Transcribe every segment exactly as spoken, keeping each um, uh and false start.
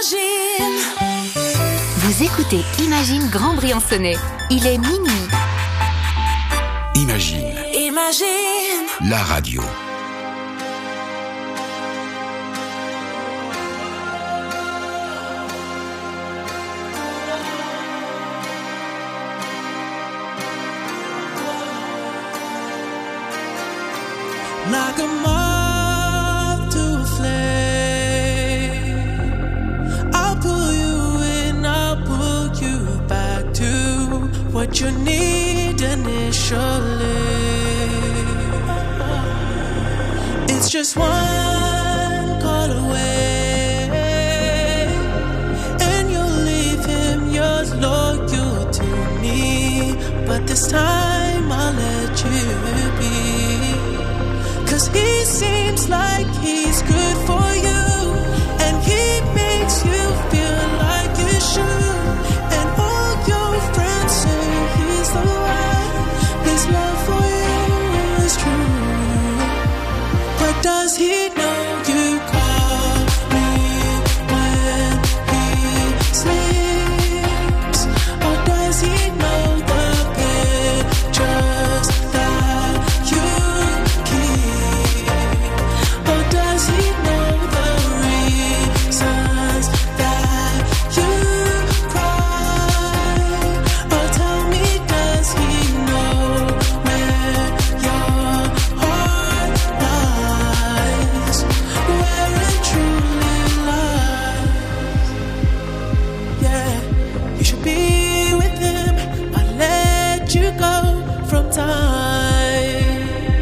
Imagine. Vous écoutez Imagine Grand Briançonnais. Il est minuit. Imagine. Imagine. La radio. Like a moth to a flame, I'll pull you in, I'll pull you back to what you need initially. It's just one call away, and you'll leave him, you're loyal to me, but this time I'll let you be. Cause he seems like he's good for you, and he makes you feel like you should. And all your friends say he's the one, his love for you is true. But does he know you call me when he sleeps? Or does he know the pictures that you keep? Or does he know the reasons that you cry? Or tell me, does he know where your heart lies? Where it truly lies? Yeah, you should be with him. I let you go from time.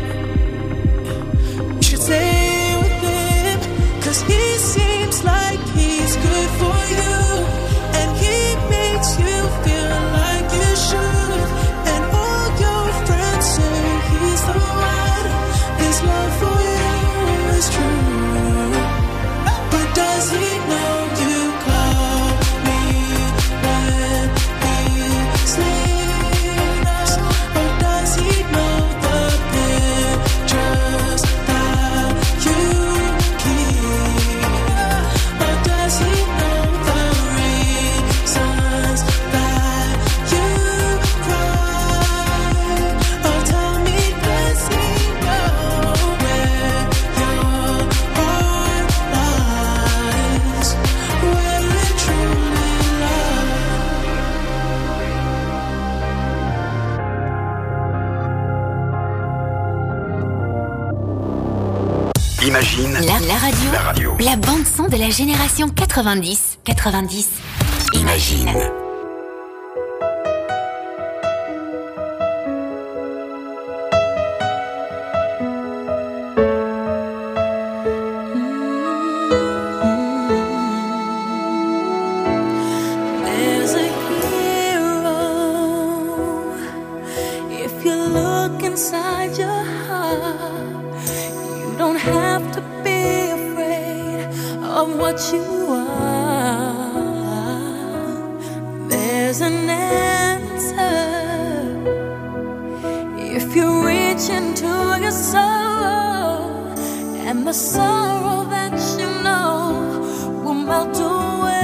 You should stay with him, cause he seems like he's good for you, and he makes you feel like you should. And all your friends say he's the one, his love for you is true. But does he know you call me when he sleeps? Or does he know the pictures that you keep? Or does he know the reasons that you cry? Or tell me, does he know where your heart lies? Where it truly lies? Imagine. La, la radio. La radio. La bande son de la génération quatre-vingt-dix. quatre-vingt-dix. Imagine. There's a hero. If you look inside your heart, you don't have to be afraid of what you are. There's an answer. If you reach into your soul, and the sorrow that you know will melt away.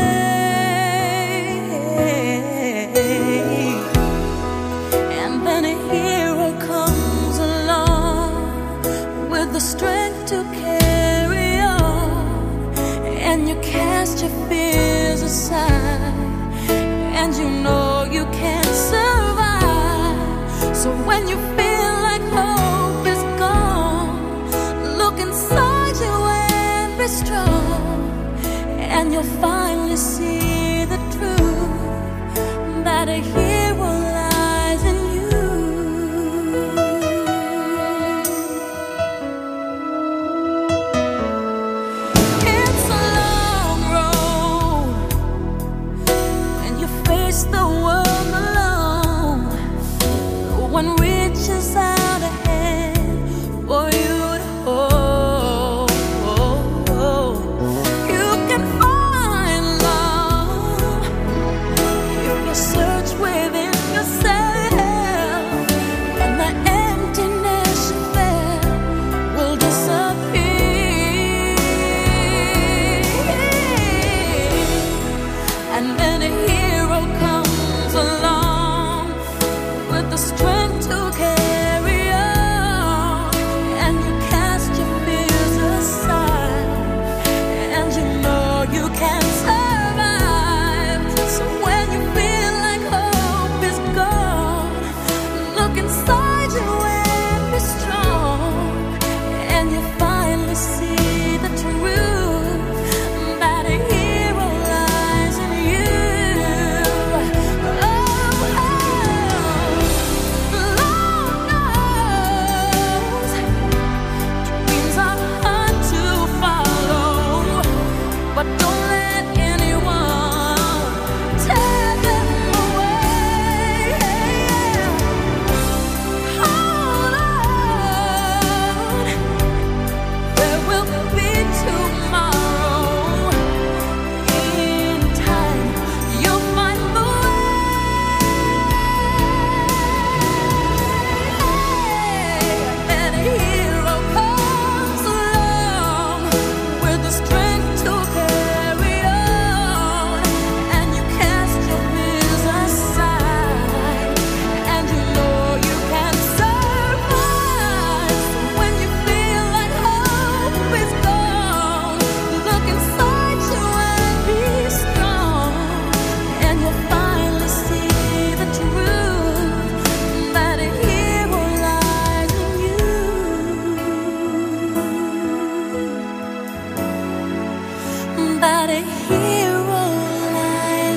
And then a hero comes along with the strength to carry on, and you cast your fears aside, and you know you can't survive. So when you feel like hope is gone, look inside you and be strong, and you'll finally see the truth, that a hero lies in you. It's a long road when you face the world alone. No one reaches out a hand for you to hold. You can find love if you search with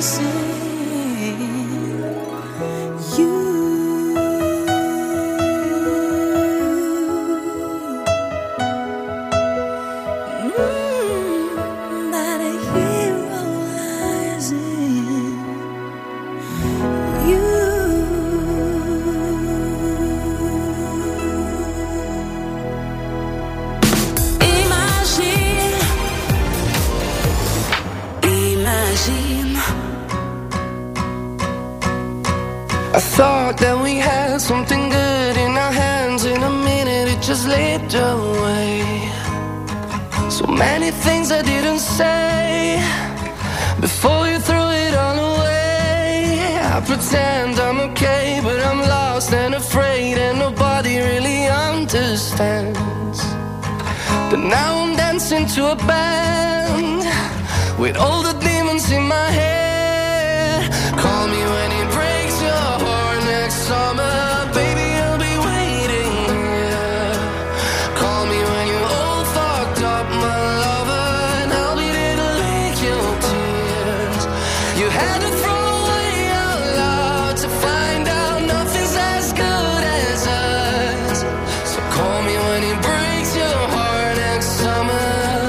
I thought that we had something good in our hands. In a minute it just slipped away. So many things I didn't say before you threw it all away. I pretend I'm okay, but I'm lost and afraid, and nobody really understands. But now I'm dancing to a band with all the demons in my head. Call me when it breaks your heart next summer, baby, I'll be waiting here. Call me when you're all fucked up, my lover, and I'll be there to lick your tears. You had to throw away your love to find out nothing's as good as us. So call me when it breaks your heart next summer.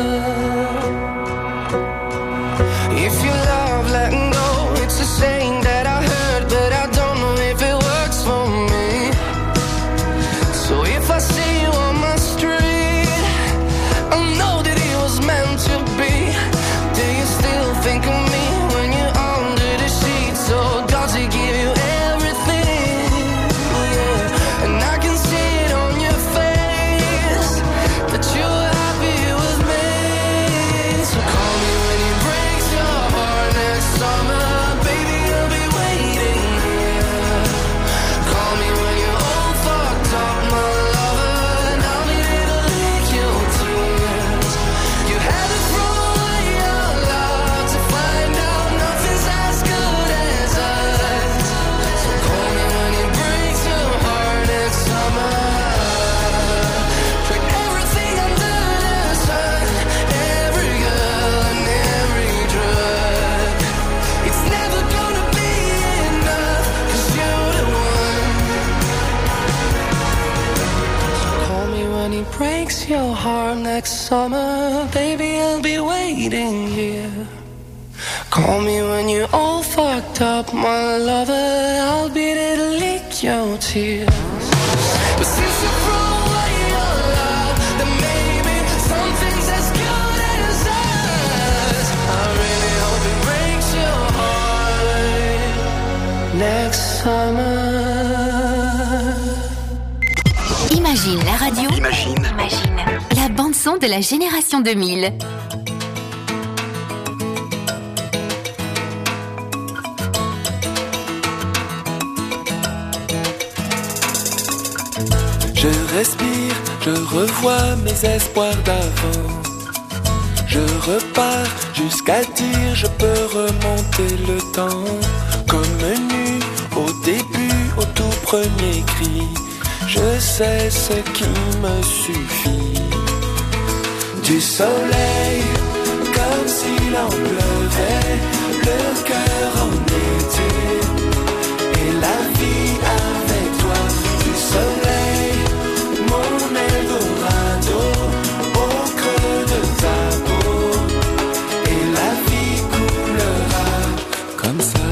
If you love letting go, it's a saying that I heard, but I don't know if it works for me. So if I see you on my street, I know that it was meant to be. Do you still think of me when you're under the sheets? Or does he give you everything? Yeah. And I can see it on your face that you're happy with me. So call me when he breaks your heart next summer, baby, I'll be waiting here. Call me when you're all fucked up, my lover, and I'll be there to lick your tears. You had to throw away your love to find out nothing's as good as us. So call me when he breaks your heart next summer. Tried everything under the sun, every girl and every drug. It's never gonna be enough, 'cause you're the one. So call me when he breaks your heart next summer, baby, I'll be waiting here. Call me when you're all fucked up, my lover, I'll be there to lick your tears. But since you threw away your love, then maybe something's as good as us. I really hope it breaks your heart next summer. Imagine la radio. Imagine. Imagine la bande son de la génération deux mille. Je respire, je revois mes espoirs d'avant. Je repars jusqu'à dire je peux remonter le temps. Comme nu au début, au tout premier cri, je sais ce qui me suffit. Du soleil, comme s'il en pleuvait, le cœur en été, et la vie avec toi. Du soleil, mon Eldorado, au creux de ta peau, et la vie coulera comme ça.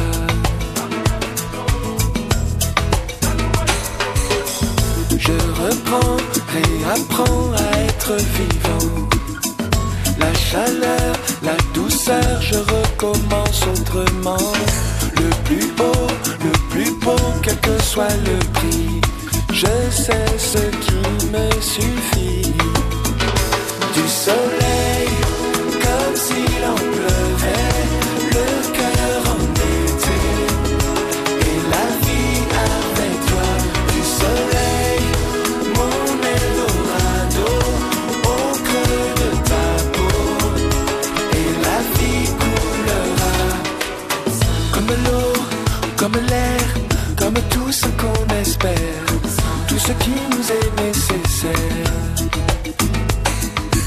Je reprends, réapprends à être vivant. La chaleur, la douceur, je recommence autrement. Le plus beau, le plus beau, quel que soit le prix, je sais ce qui me suffit. Du soleil, comme s'il en pleuvait, le cœur en été, et la vie avec toi. Du soleil, mon Eldorado, au creux de ta peau, et la vie coulera comme l'eau, comme l'air, comme tout ce qu'on espère, tout ce qui nous est nécessaire.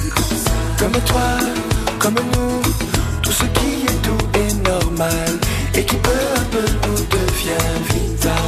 Comme toi, comme nous, tout ce qui est doux et normal, et qui peu à peu nous devient vital.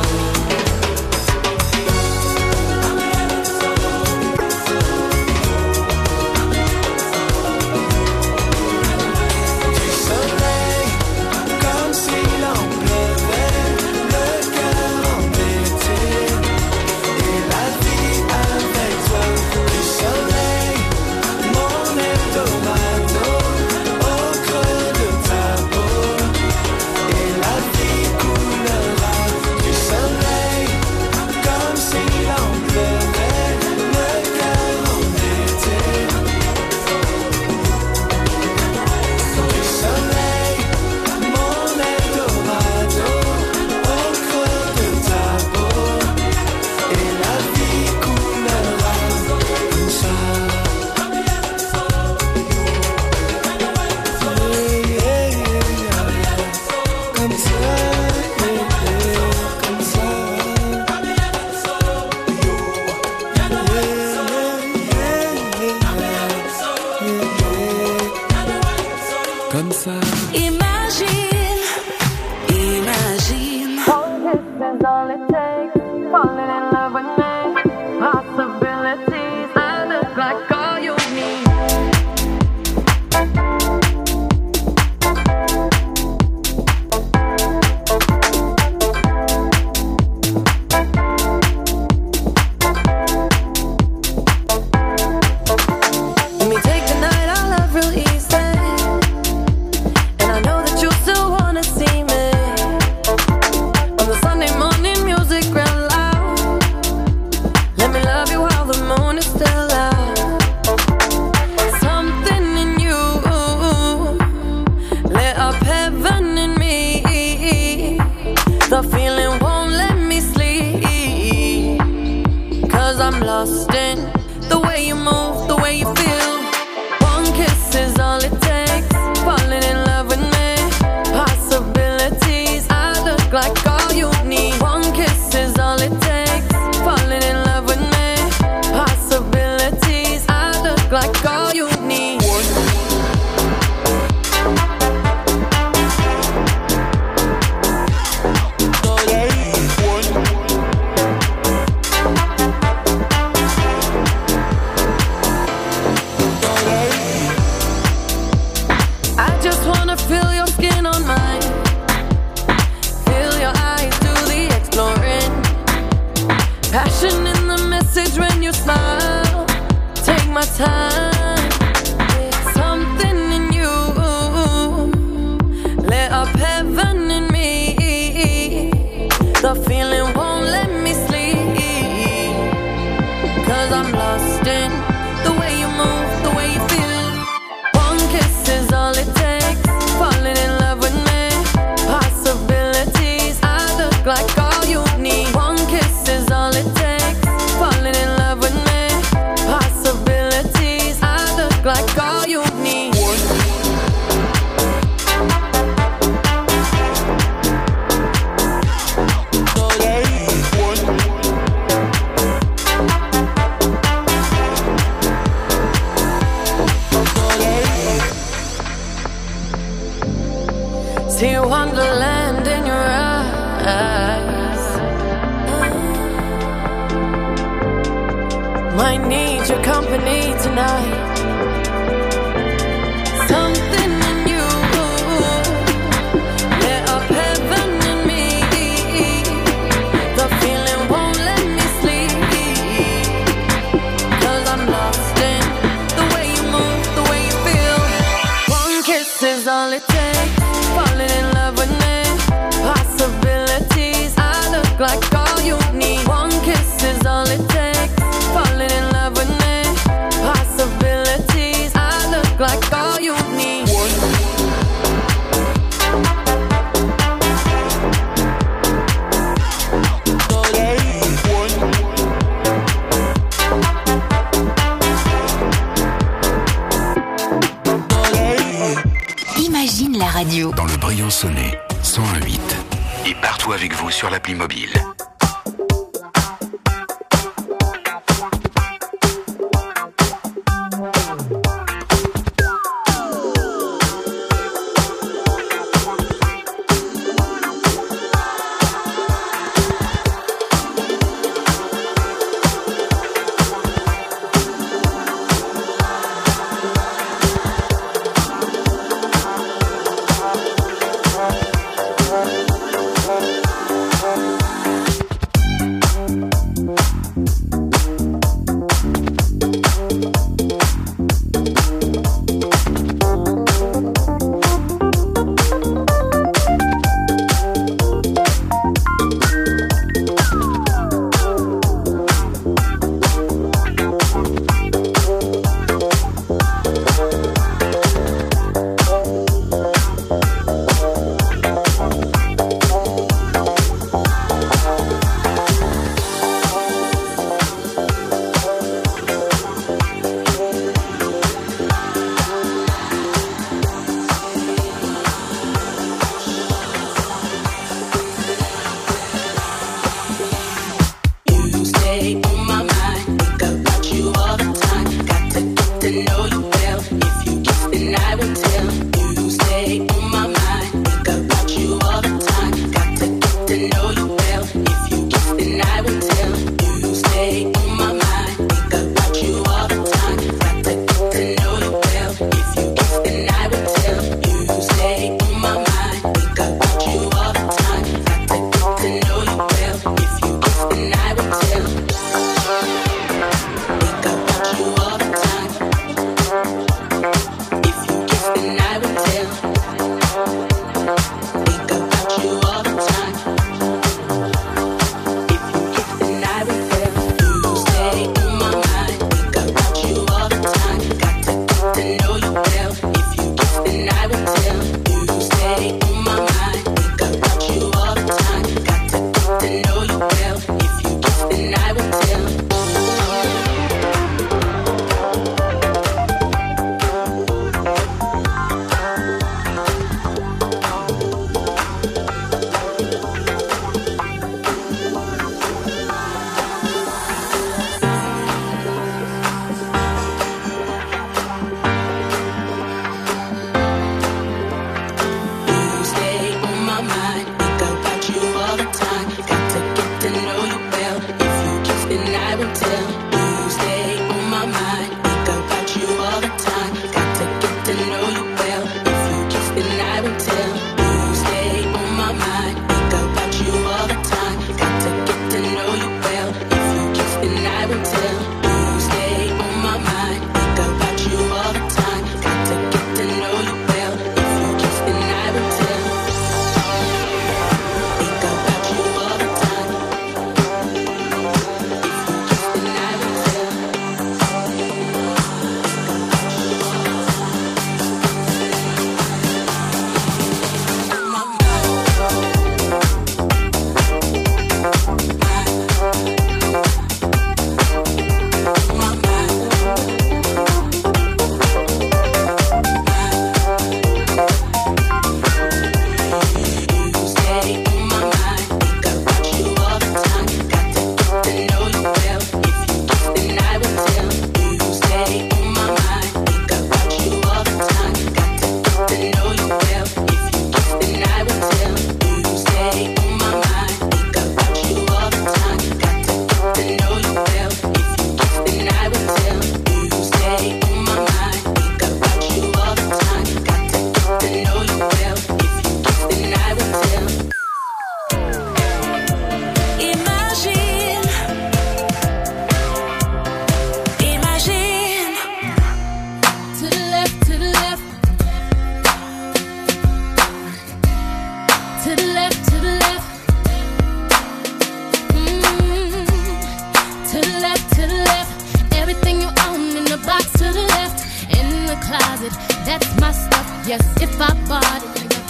Dans le Briançonnais, cent un virgule huit. Et partout avec vous sur l'appli mobile.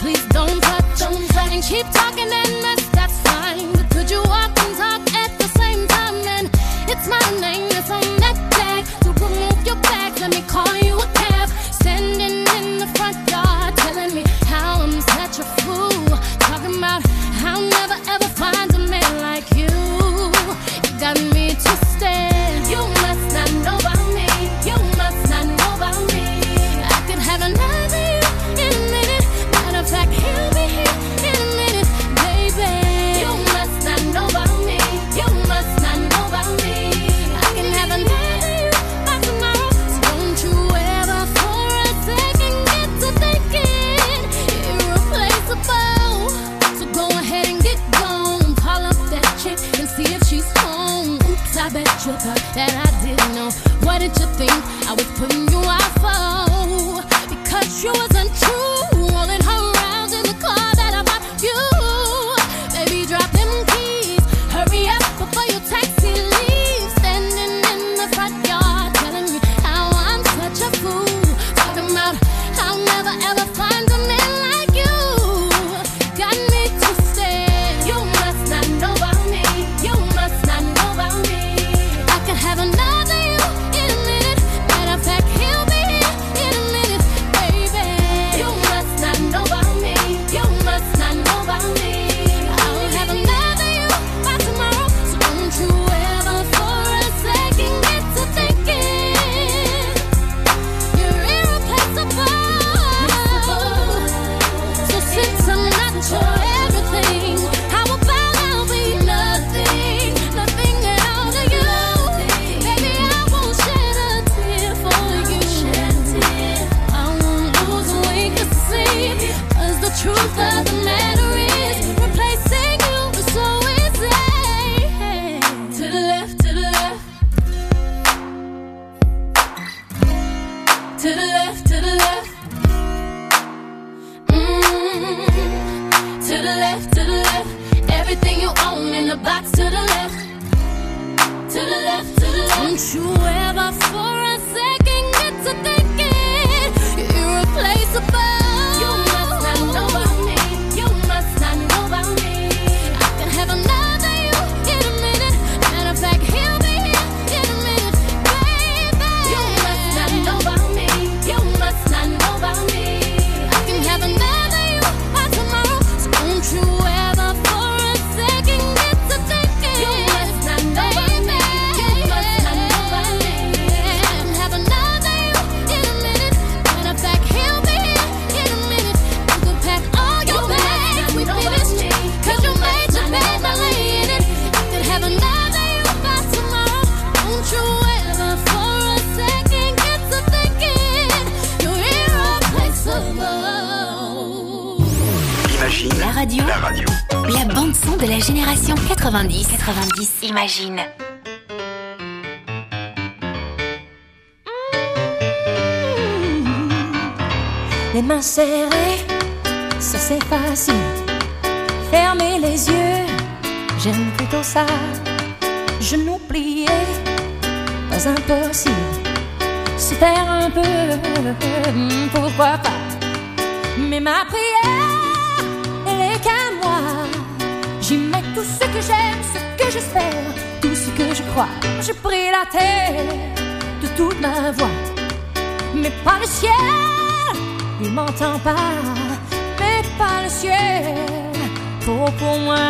please don't touch. Don't touch. And keep talking and mess, that's fine. But could you walk and talk at the same time? And it's my name that's on that tag. So remove your bags, let me call you a cab. Standing in the front yard, telling me how I'm such a fool. Talking about how I'll never ever find a man like you. You got me twisted. You must not know about me. You must not know about me. I could have another you in a minute. Matter of fact, he'll be here in a minute, baby. You must not know about me. You must not know about me. I can have another you by tomorrow. So don't you ever for a second get to thinking irreplaceable. So go ahead and get gone. Call up that chick and see if she's home. Oops, I bet you thought that I didn't know. What did you think I was putting you out for? Because you wasn't true. Rolling her around in the car that I bought you. Baby, drop them keys. Hurry up before your taxi leaves. Standing in the front yard, telling me how I'm such a fool. Talking about how I'll never ever find a man like you. Got me twisted. You must not know about me. You must not know about me. I could have another you in a minute. Matter of fact, he'll be here in a minute, baby. You must not know about me. You must not know about me. I'll have another you by tomorrow. So don't you ever for a second get to thinking you're irreplaceable. So since I'm not your everything, how about I'll be nothing, nothing at all to you? Baby, I won't shed a tear for you. I won't lose a wink of sleep. 'Cause the truth of the matter is, replacing you is so easy. To the left, to the left. To the left, to the left. Mm. To the left, to the left. Everything you own in the box to the left. To the left, to the left. Don't you ever for a second get to thinking you're irreplaceable. You must not know about me. You must not know about me. I can have another you in a minute. Matter of fact, he'll be here in a minute, baby. You must not know about me. You must not know about me. I can have another you by tomorrow. So don't you ever for a second get to thinking you must not know about me. You must not know about me. I can have another you in a minute. Matter of fact, he'll be here in a minute. You can pack all your bags, we finished. 'Cause you made your bed, now lay in it. I could have another you by tomorrow. Don't you ever for a second get to thinking you're irreplaceable. Imagine La radio. la radio. La bande-son de la génération quatre-vingt-dix. quatre-vingt-dix. Imagine. Les mains serrées, ça c'est facile. Fermer les yeux, j'aime plutôt ça. Genoux pliés, pas impossible. Se faire un peu, pourquoi pas. Mais ma prière, elle est qu'à moi. J'y mets tout ce que j'aime, ce que j'espère, tout ce que je crois. Je prie la terre de toute ma voix, mais pas le ciel. Il m'entend pas, mais pas le ciel. Pour pour moi.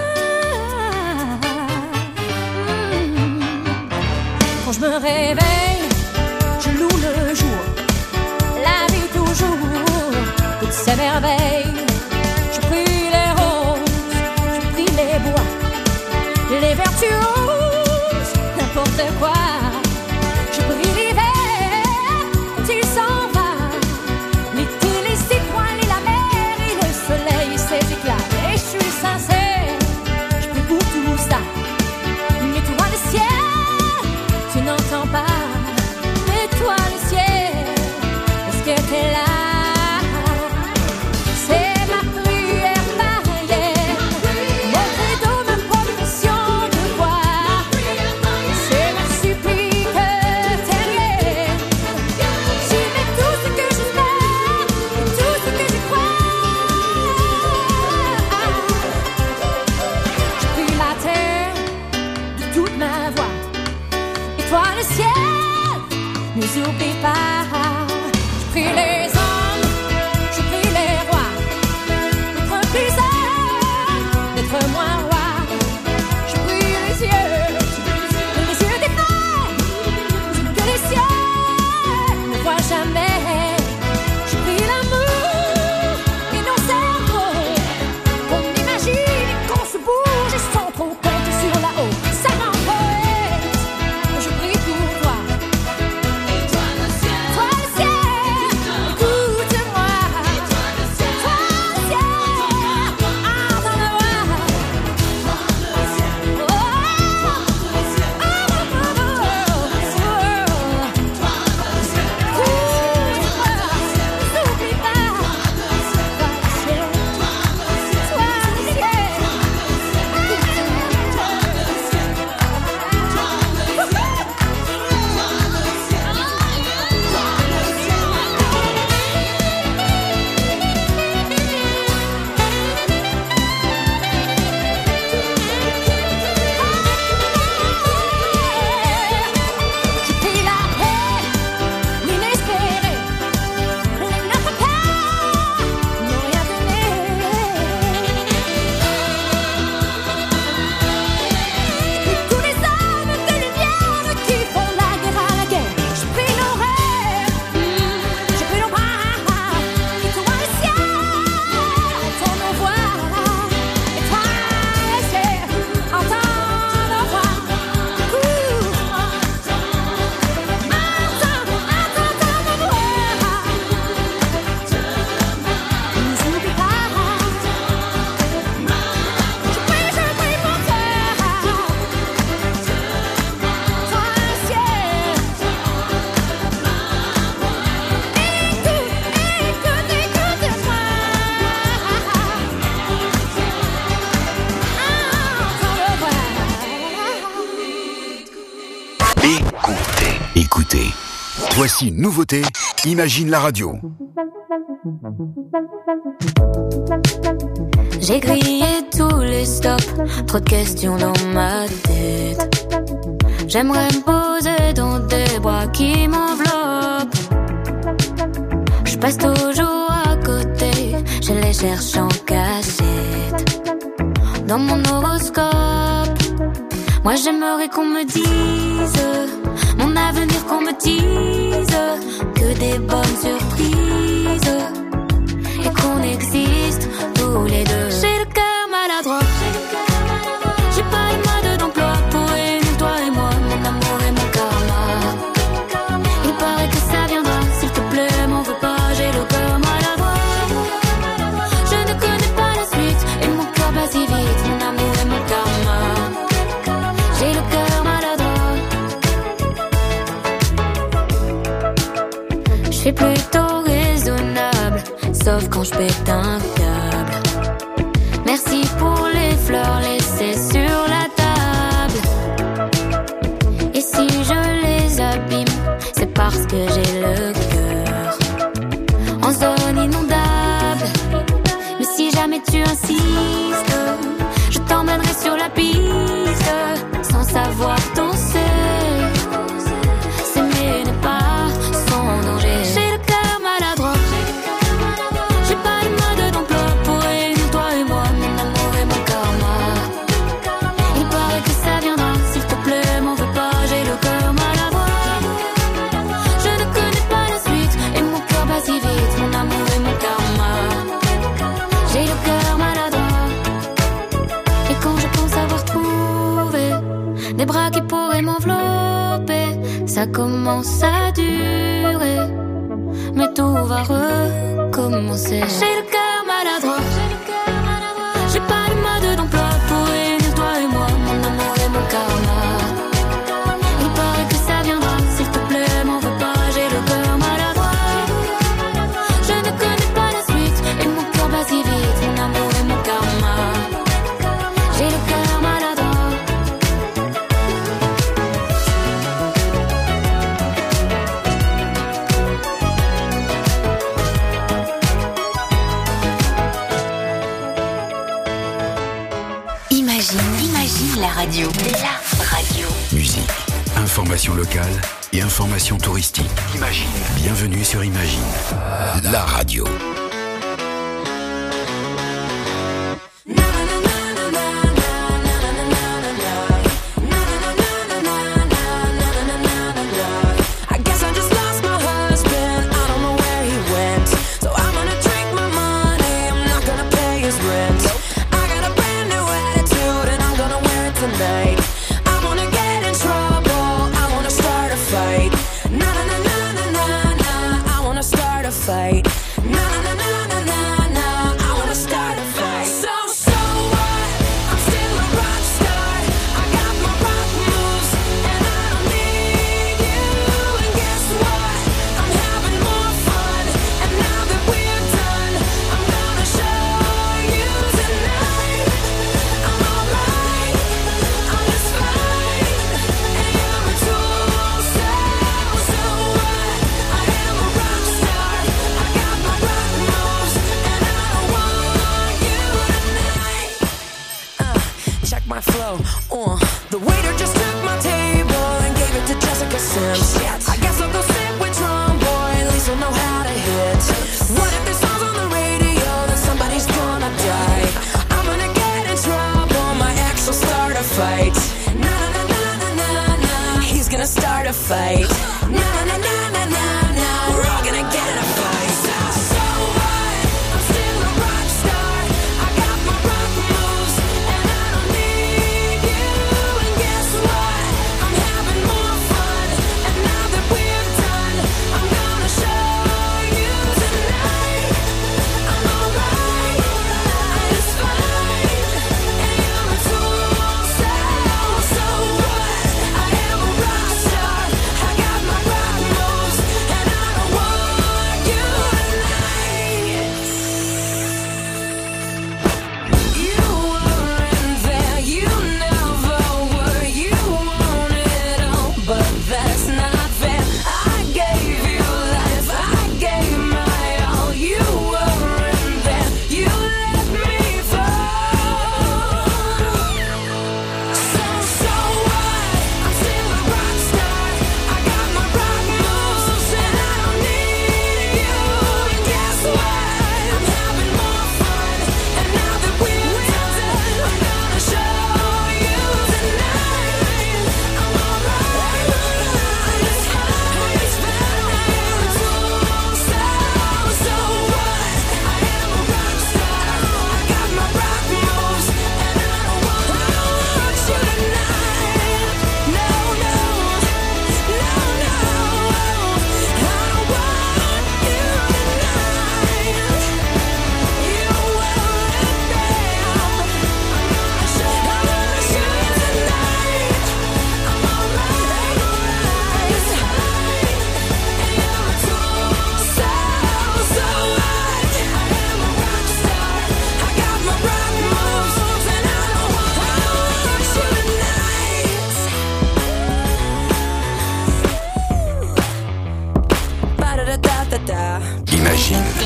Mmh. Quand je me réveille, je loue le jour, la vie toujours, toutes ces merveilles. Je prie les roses, je prie les bois, les vertueuses, n'importe quoi. Je prie l'hiver, quand il s'en va, l'été, les étoiles et la mer et le soleil et ses éclats. Et je suis sincère, je prie pour tout ça. Mais toi le ciel, tu n'entends pas. Mais toi le ciel, est-ce que t'es là? C'est Voici une nouveauté, Imagine la radio. J'ai grillé tous les stops, trop de questions dans ma tête. J'aimerais me poser dans des bras qui m'enveloppent. Je passe toujours à côté, je les cherche en cachette. Dans mon horoscope, moi j'aimerais qu'on me dise mon avenir, qu'on me dise que des bonnes surprises et qu'on existe tous les deux. J'ai le cœur maladroit, j'ai pas le mode d'emploi pour réunir toi et moi, mon amour et mon karma. Il paraît que ça viendra, s'il te plaît, m'en veux pas, j'ai le cœur maladroit. Je ne connais pas la suite et mon cœur bat si vite, mon amour et mon karma. J'ai le cœur maladroit. Je suis plutôt raisonnable, sauf quand je pète un câble. Merci pour les fleurs laissées sur la table. Et si je les abîme, c'est parce que j'ai le cœur en zone inondable. Mais si jamais tu insistes, je t'emmènerai sur la piste, sans savoir danser. S'aimer n'est pas sans danger. J'ai le cœur maladroit, j'ai pas le mode d'emploi pour réunir toi et moi, mon amour et mon karma. Il paraît que ça viendra, s'il te plaît, m'en veux pas, j'ai le cœur maladroit. Je ne connais pas la suite et mon cœur bat si vite, mon amour et mon karma. J'ai le cœur maladroit. Et quand je pense avoir trouvé des bras qui pourraient m'envelopper, ça commence à durer, mais tout va recommencer. J'ai le cœur maladroit, j'ai pas le mode d'emploi pour réunir toi et moi, mon amour et mon karma. Il paraît que ça viendra, s'il te plaît, m'en veux pas, j'ai le cœur maladroit. Je ne connais pas la suite et mon cœur bat si vite, mon amour et mon karma. J'ai le cœur maladroit. Imagine, imagine la radio. La radio. Musique, information locale et information touristique. Imagine. Bienvenue sur Imagine, la radio. I guess I just lost my husband, I don't know where he went. So I'm gonna drink my money, I'm not gonna pay his rent. I got a brand new attitude and I'm gonna wear it tonight. I wanna get in trouble, I wanna start a fight. Na na na na na na na, I wanna start a fight. Na na na na na na na, I wanna start a fight. So so what? I'm still a rock star. I got my rock moves and I don't need you. And guess what? I'm having more fun. And now that we're done, I'm gonna show you tonight. I'm alright, I'm just fine. And you're a tool, so so what? I am a rock star. I got my rock moves and I don't want you tonight. Uh, check my flow. Uh, the waiter just took my table and gave it to Jessica Sims. I guess I'll go sit with Drum Boy, at least I'll know how to hit. What if this song's on the radio, then somebody's gonna die. I'm gonna get in trouble, my ex will start a fight. Na na na na na na na, he's gonna start a fight. Na na na na na na na, we're all gonna get in a fight. So, so what? I'm still a rock star. I got my rock moves and I don't need you. And guess what? I'm having more fun. And now that we're done, I'm gonna show you tonight. I'm alright, I'm just fine. And you're a tool, so so what? I am a rock star. I got my rock moves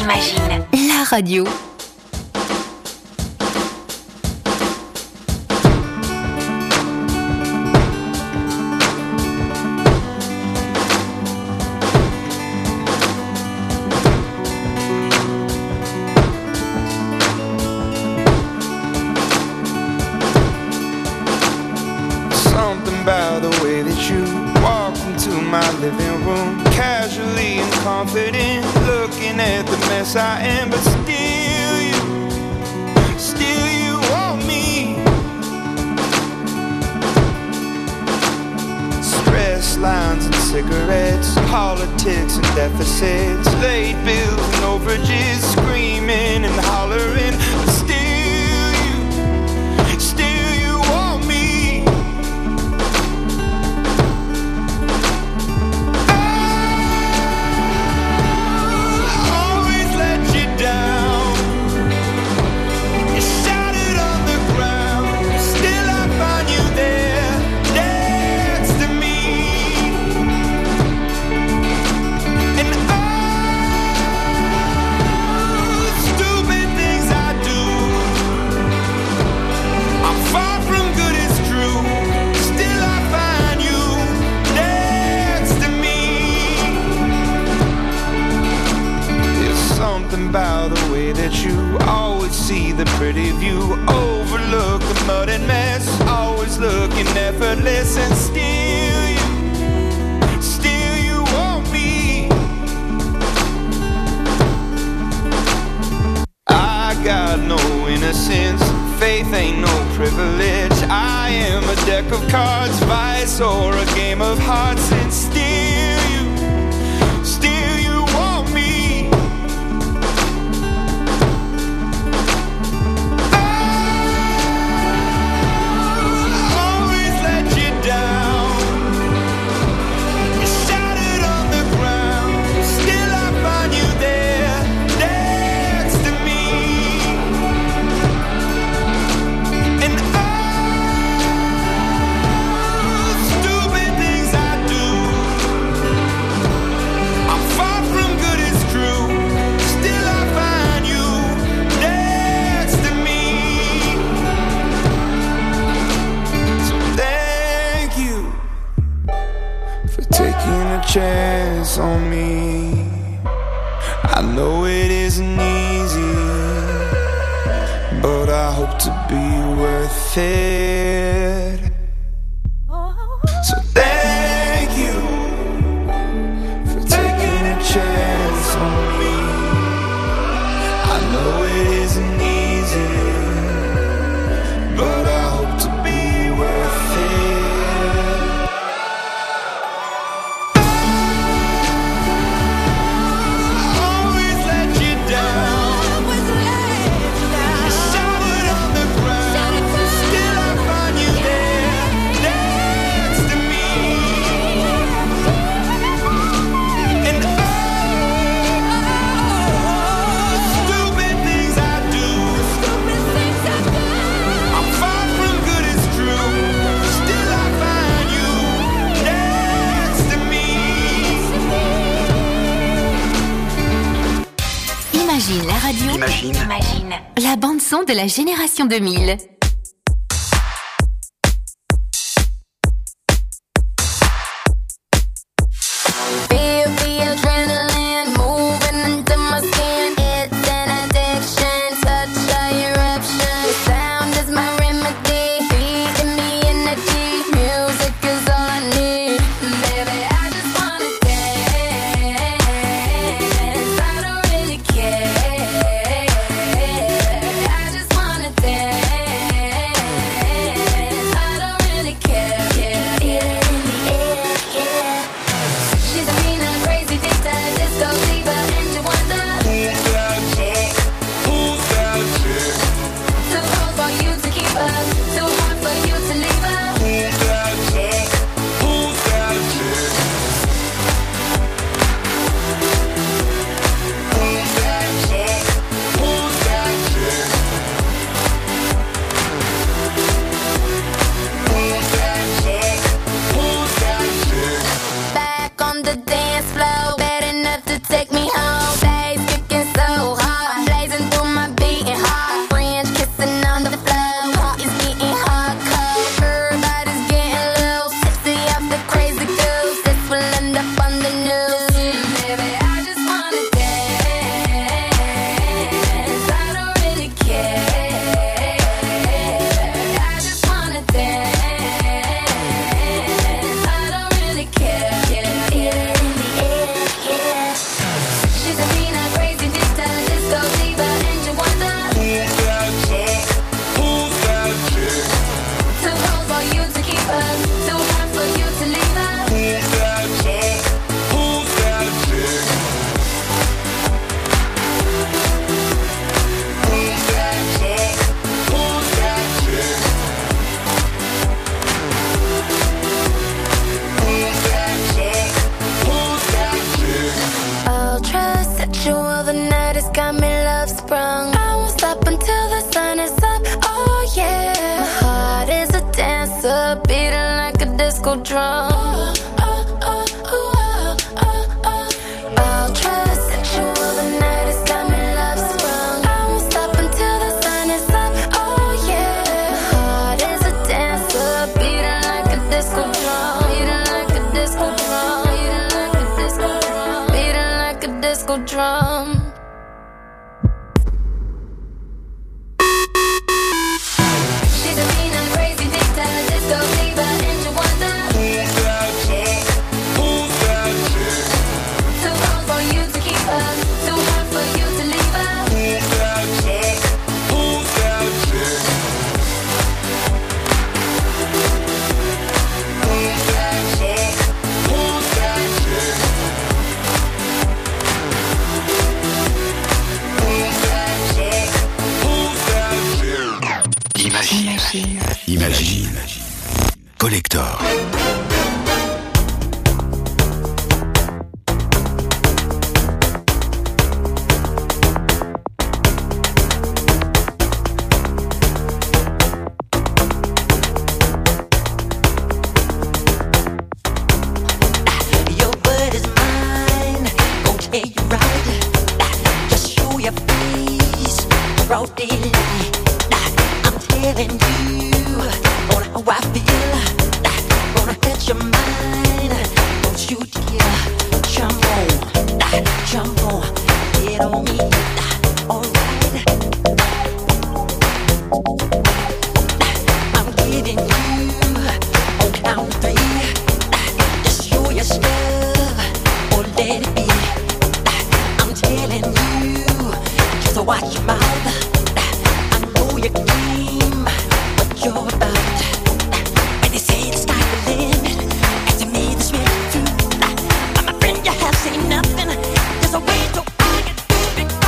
Imagine, la radio. Living room, casually and confident, looking at the mess I am, but still you, still you want me. Stress lines and cigarettes, politics and deficits, late bills and overages, screaming and hollering, but still you, still you want me. About the way that you always see the pretty view, overlook the mud and mess, always looking effortless, and still you, still you want me. I got no innocence, faith ain't no privilege. I am a deck of cards, vice or a game of hearts, and still you, still you want me. Chance on me. I know it isn't easy, but I hope to be worth it. So thank you for taking a chance on me. I know it isn't easy, but I hope to be worth it. Imagine la radio. Imagine. Imagine. La bande son de la génération deux mille. Feel the adrenaline moving into my skin. It's an addiction, such a eruption. Sound is my remedy, feeding me energy. Music is all I need. Baby, I just wanna dance. I don't really care. I just wanna dance. disco drum. All dressed sexual, the night has got me love sprung. I won't stop until the sun is up. Oh yeah, my heart is a dancer, beating like a disco drum, beating like a disco drum, beating like a disco drum, beating like a disco drum. Imagine. Imagine. Collector. Your word is mine, gon' tell you right. Just show your face, broad daylight. I'm telling you on how I feel. Gonna hit your mind. Don't you dare jump on, jump on, get on me. Alright, I'm giving you on count three. Just show your stuff or let it be. I'm telling you, just watch your mouth. Your game, what you're about. When they say the sky's the limit, and to me this really true. But my friend, you have seen nothing. There's a way to I can do it.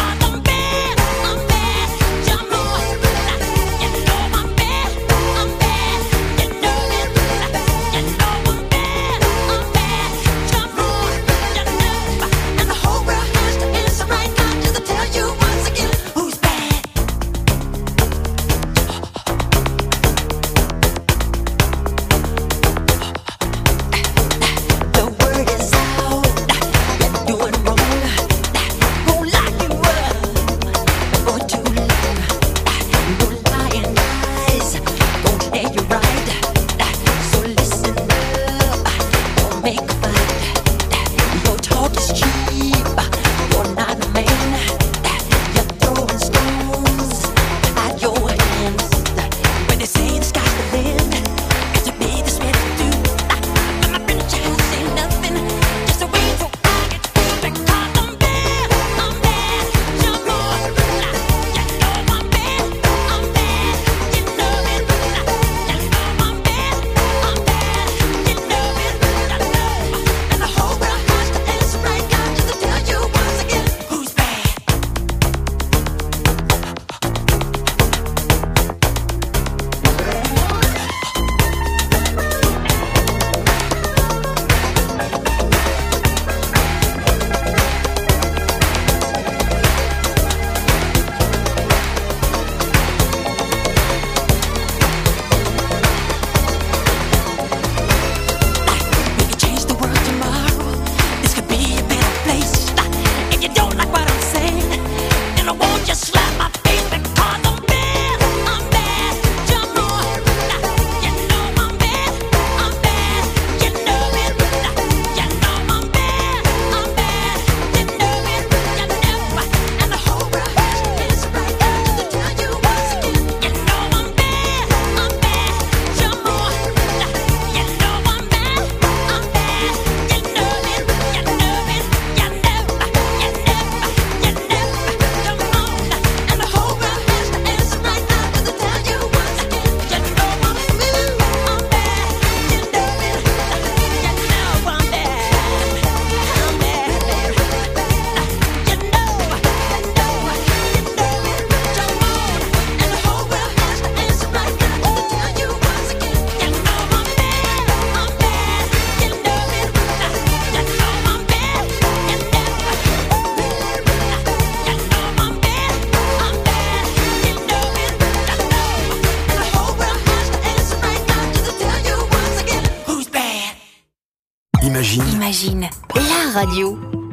Imagine. Imagine, la radio.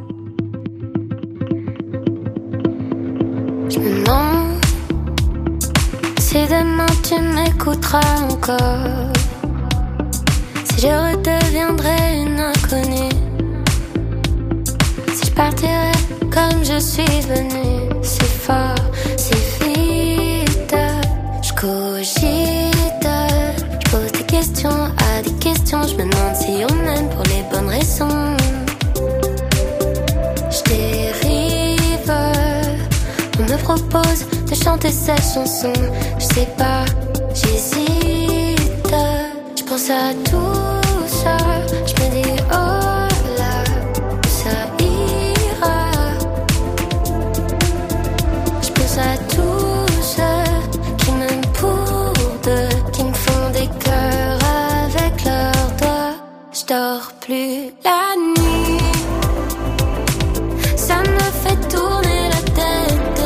Je me demande si demain tu m'écouteras encore, si je redeviendrai une inconnue, si je partirai comme je suis venue, si fort, si vite. Je cogite, je pose des questions à des questions, je me demande si on m'aime pour les bonnes raisons. Je dérive, on me propose de chanter cette chanson, je sais pas, j'hésite. Je pense à tout ça, je me dis oh là, ça ira. Je pense à tous ceux qui m'aiment pour deux, qui me font des cœurs avec leurs doigts. Je dors plus la nuit, ça me fait tourner la tête.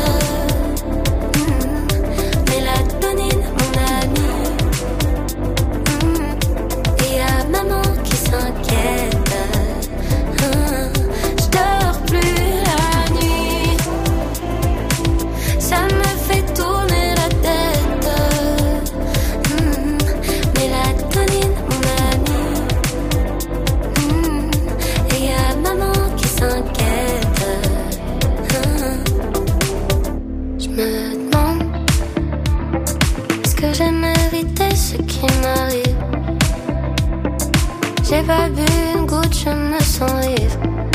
Mmh. Mélatonine, mon ami. Mmh. Et y'a maman qui s'inquiète. Mmh. Je dors plus la nuit, ça me fait tourner la tête. Mmh. Mélatonine, mon ami. Mmh. Et y'a maman qui s'inquiète. Je me demande, est-ce que j'ai mérité ce qui m'arrive? J'ai pas bu une goutte, je me sens vivre.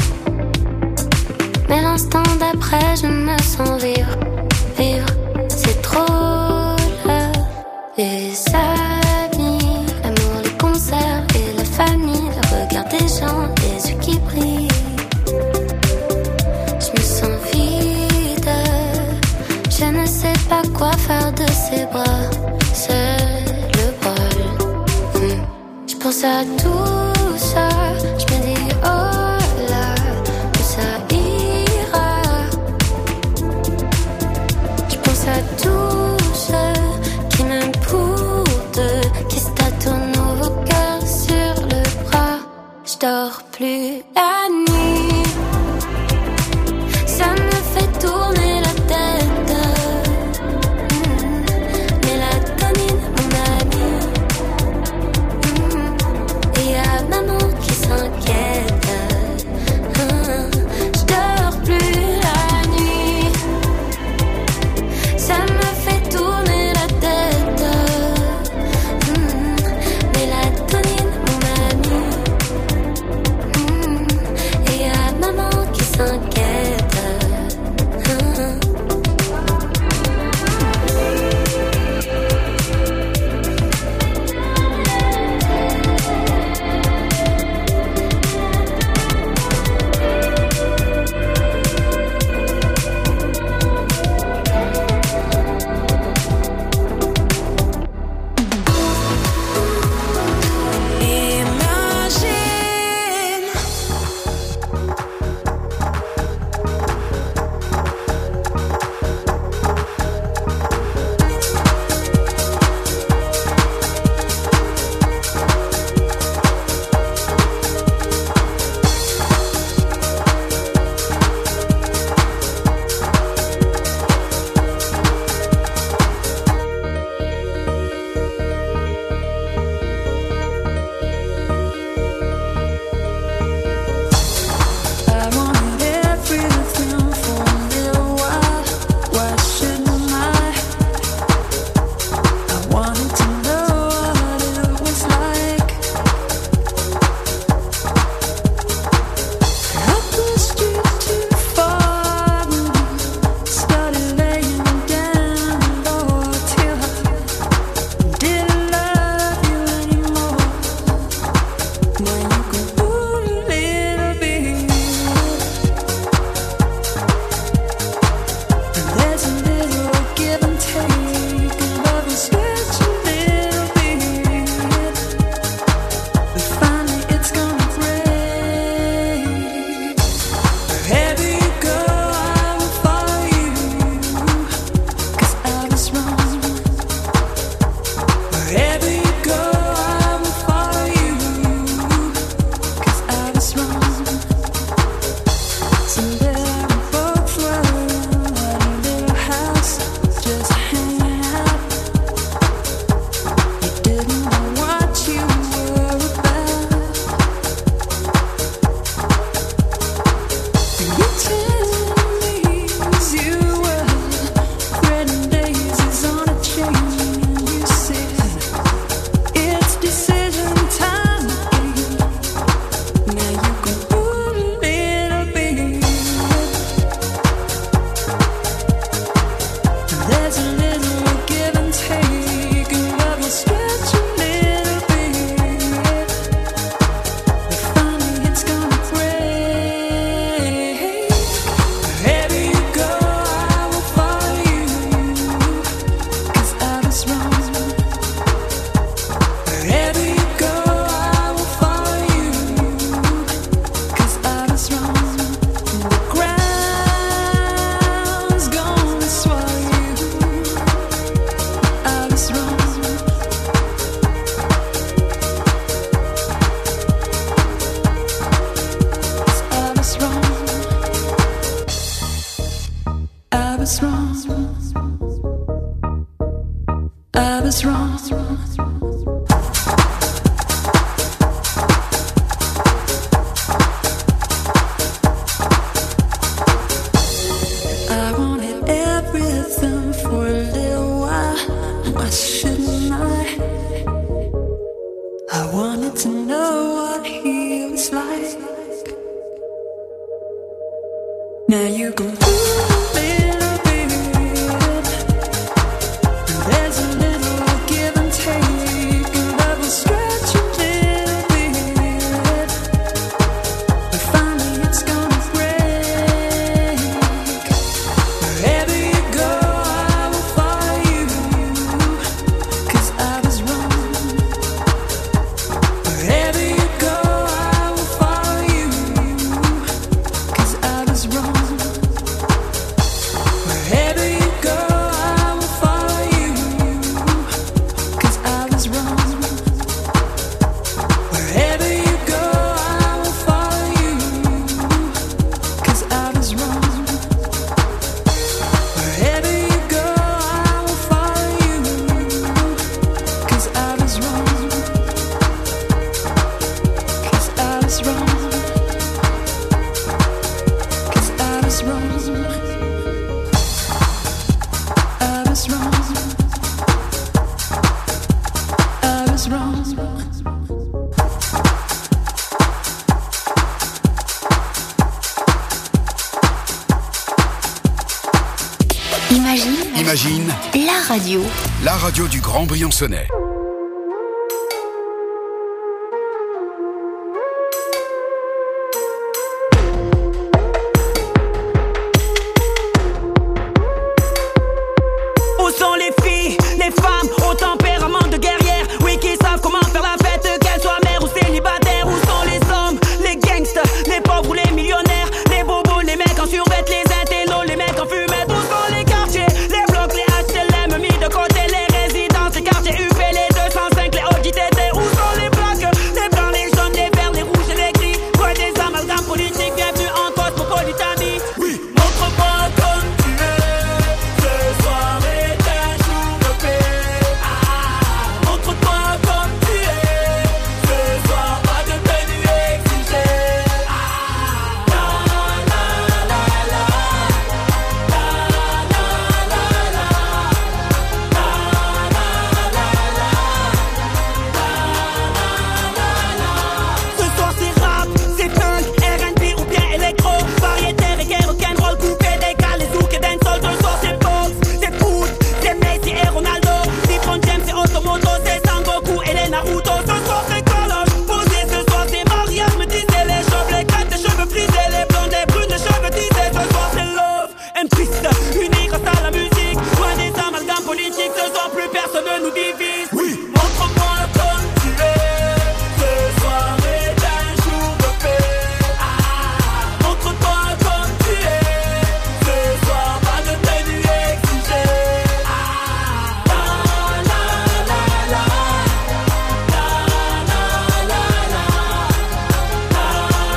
Mais l'instant d'après, je me sens vivre. Vivre, c'est trop là. Les amis, l'amour, les concerts et la famille, le regard des gens, les yeux qui brillent. Je me sens vide, je ne sais pas quoi faire de ces bras. C'est le bol. Mmh. Je pense à tout ça, je me dis oh là, ça ira. Je pense à tous ceux qui m'aiment pour deux, qui se tatouent nos cœurs sur le bras. Je dors plus la nuit, ça me fait tourner la tête. Mmh. Mélatonine, mon ami. Mmh. Et y'a maman qui s'inquiète. Mmh. Je dors plus la nuit, ça me fait tourner la tête. Mmh. Mélatonine, mon ami. Mmh. I was wrong. I wanted everything for a little while. Why shouldn't I? I wanted to know what he was like. Now you can move a little bit. There's a little give and take, and I will stretch a little bit. But finally it's gonna break. Wherever you go, I will follow you, 'cause I was wrong. Wherever you go, I will follow you, 'cause I was wrong. Wherever you go, I will follow you, 'cause I was wrong. Wherever you go, I will follow you, 'cause I was wrong. Wherever you go, I will follow you, 'cause I was wrong. 'Cause I was wrong. 'Cause I was wrong. I was wrong. I was wrong. Imagine, Imagine, la radio. la radio du Grand Briançonnais. Où sont les filles, les femmes au tempérament de guerrière? Oui, qui savent comment faire la fête, qu'elles soient mères ou célibataires. Où sont les hommes, les gangsters, les pauvres ou les millionnaires? Les bobos, les mecs en survêt, les intellos, les mecs en fumette. Où sont les quartiers, les blocs, les H L M mis de côté, les résidences, les quartiers U P, les deux cent cinq, les O J T T? Où sont les plaques, les blancs, les jaunes, les verts, les rouges et les gris? Quoi des amalgames politiques, bienvenue en cosmopolitamie. Oui, montre-moi comme tu es, ce soir est un jour de paix. Ah, montre-toi comme tu es, ce soir pas de tenue exigée. Ah, la la la la, la la la la, la la la la. Ce soir c'est rap, c'est punk, R and B ou bien électro, variété, reggae, rock'n'roll, coupé, décalé, zouk et dancehall. Ce soir c'est box, c'est foot, c'est Messi et Ronaldo, LeBron James et Automoto, c'est Sangoku et les Naruto. Ce soir c'est collage, posé, ce soir c'est mariage, me disaient les chauves, les crêpes, les cheveux frisés, les blondes, les brunes, les cheveux tissés. Ce soir c'est love and peace, unis grâce à la musique, loin des amalgames politiques. Ce soir plus personne ne nous divise. Oui, montre-moi comme tu es, ce soir est un jour de paix. Ah, montre-toi comme tu es, ce soir pas de tenue exigée. Ah, la la la la, la la la la, la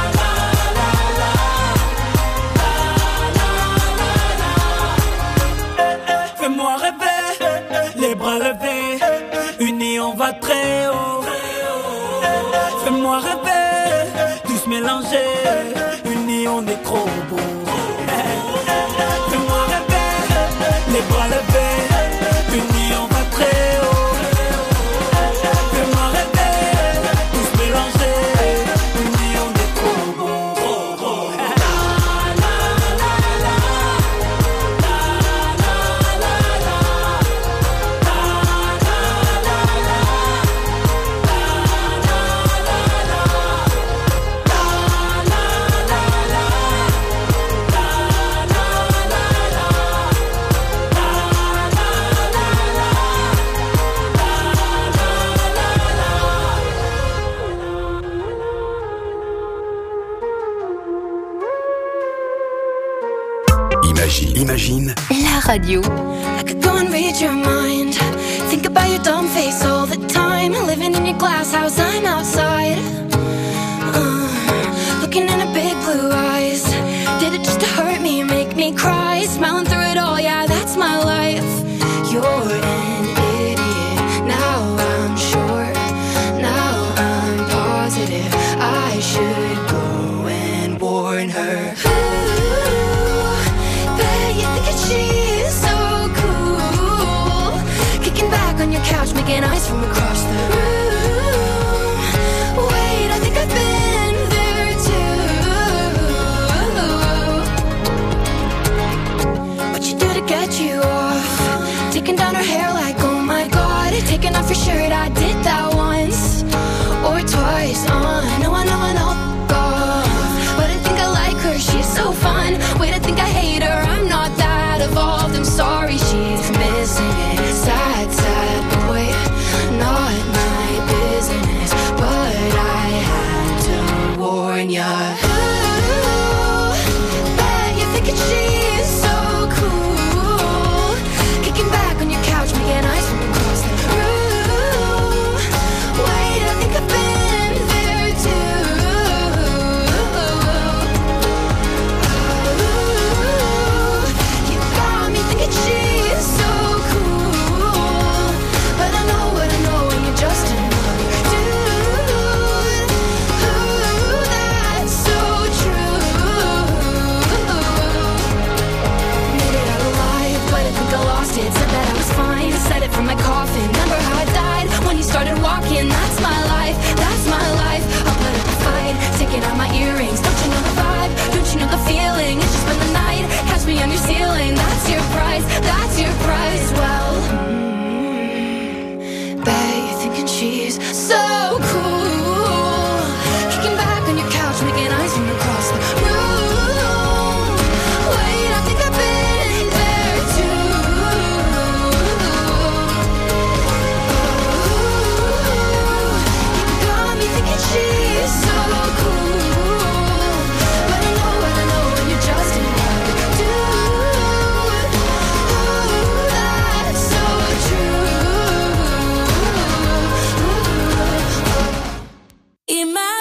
la la la. Fais-moi rêver, les bras levés, unis on va très haut. Fais-moi rêver, tous mélangés, unis on est trop beau. Fais-moi rêver, les bras levés, unis on va très haut. Fais-moi rêver, tous mélangés, unis on est trop beau. La la la la, la la la la, la la la la, Imagine, imagine, la radio. I could go and read your mind. Think about your dumb face all the time. Living in your glass house, I'm outside. Uh, looking in a big blue eyes. Did it just to hurt me or make me cry? Smiling through it all, yeah, that's my life. You're an idiot. the couch, making eyes from across the room. Wait, I think I've been there too. What you do to get you off? Taking down